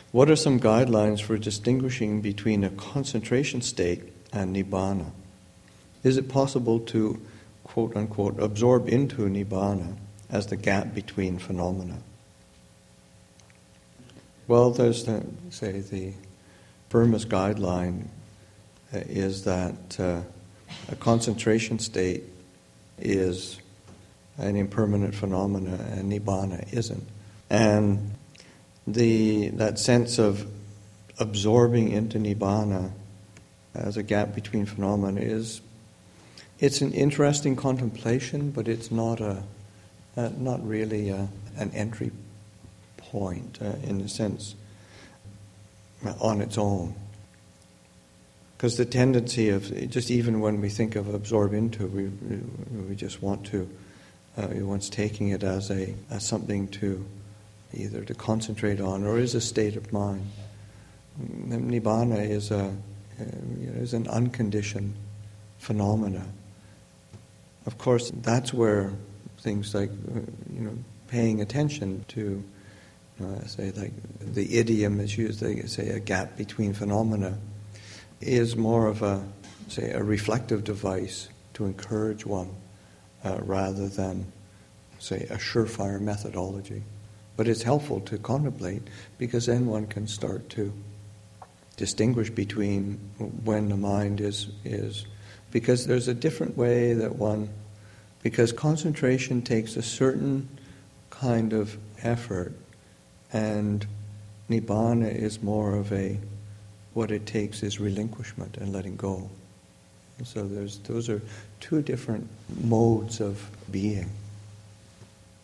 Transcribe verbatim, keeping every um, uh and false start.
What are some guidelines for distinguishing between a concentration state and nibbana? Is it possible to, quote unquote, absorb into nibbana as the gap between phenomena? Well, there's the, say, the Burma's guideline uh, is that uh, a concentration state is an impermanent phenomena and nibbana isn't. And the that sense of absorbing into nibbana as a gap between phenomena is, it's an interesting contemplation, but it's not a, uh, not really a, an entry point uh, in a sense uh, on its own. Because the tendency of, just even when we think of absorb into, we we just want to, uh, one's taking it as a as something to either to concentrate on or is a state of mind. Nibbana is a is an unconditioned phenomena. Of course, that's where things like you know paying attention to, uh, say like the idiom is used. They say a gap between phenomena is more of a say a reflective device to encourage one, uh, rather than say a surefire methodology. But it's helpful to contemplate because then one can start to distinguish between when the mind is is because there's a different way that one because concentration takes a certain kind of effort and nibbana is more of a what it takes is relinquishment and letting go. And so there's those are two different modes of being.